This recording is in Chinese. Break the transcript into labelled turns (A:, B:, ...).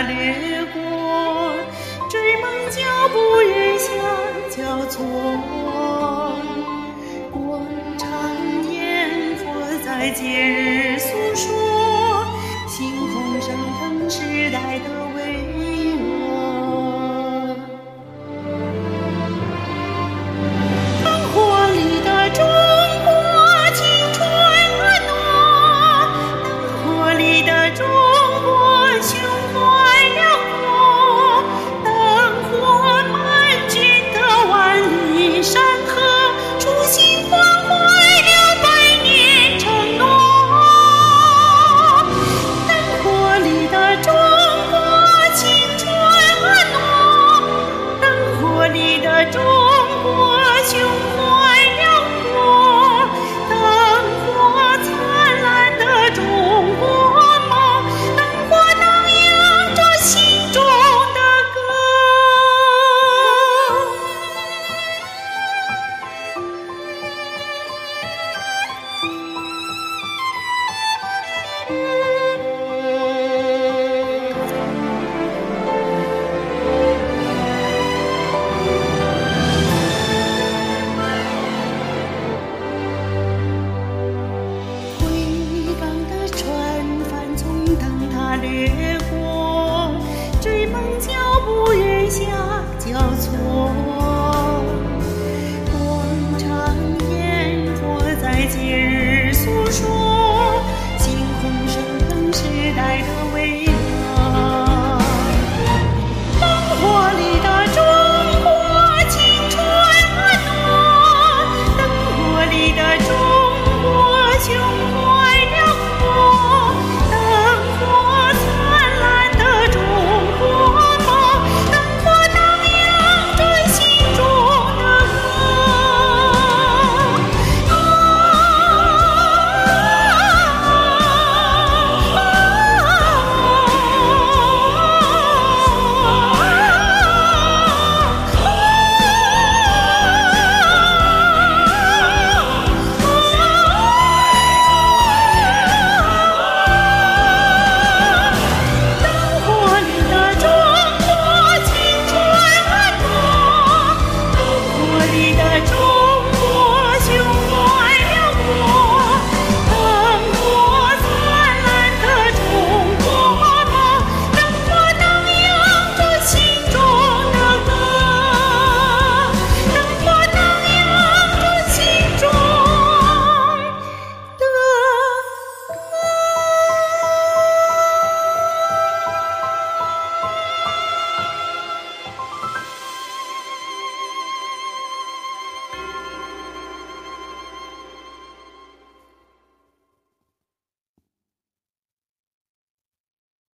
A: 它掠过，追梦脚步日下交错。广场烟火在节日诉说，星空升腾时代的巍峨。灯火里的中国青春暖，灯火里的中国胸怀辽阔，灯火漫卷的万里山河，初心换回了百年承诺。灯火里的中国青春暖，灯火里的中国胸怀辽阔，灯火灿烂的中国梦，灯火荡漾着心中的歌。回港的船帆从灯塔掠过，追梦脚步日下交错。广场烟火在节日诉说，星空升腾时代的